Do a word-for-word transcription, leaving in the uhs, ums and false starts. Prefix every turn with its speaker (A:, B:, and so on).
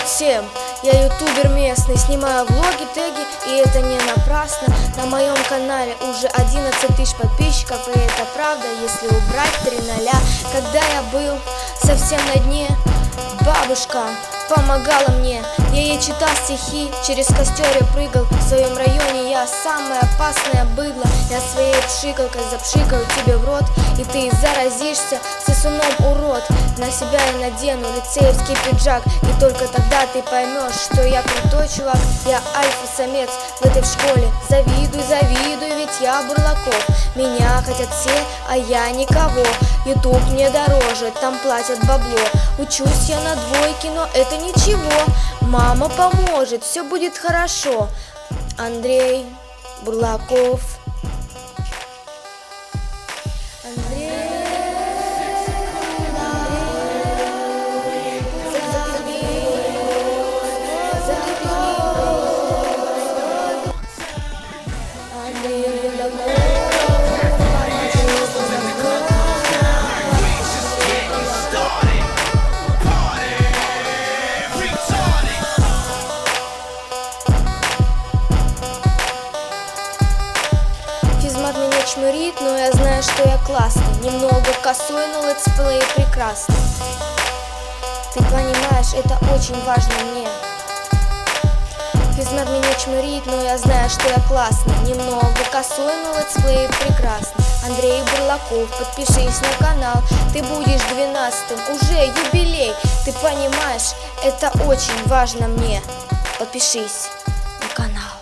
A: всем! Я ютубер местный, снимаю влоги, теги, и это не напрасно. На моем канале уже одиннадцать тысяч подписчиков, и это правда, если убрать три ноля. Когда я был совсем на дне, бабушка помогала мне. Я ей читал стихи, через костер я прыгал. В своем районе я самое опасное быдло. Я своей пшикалкой запшикаю тебе в рот, и ты заразишься сосуном, урод. На себя я надену лицеевский пиджак, и только тогда ты поймешь, что я крутой чувак. Я альфа-самец в этой школе. Завидуй, завидуй, ведь я Бурлаков. Меня хотят все, а я никого. Ютуб мне дороже, там платят бабло. Учусь я на двойке, но это ничего. Мама поможет, все будет хорошо. Андрей Бурлаков. Андрей Физмат меня чмырит, но я знаю, что я классный. Немного косой, но летсплей прекрасный. Ты понимаешь, это очень важно мне. Физмат меня чмырит, но я знаю, что я классный. Немного косой, но летсплей прекрасный. Андрей Бурлаков, подпишись на канал. Ты будешь двенадцатым, уже юбилей. Ты понимаешь, это очень важно мне. Подпишись на канал.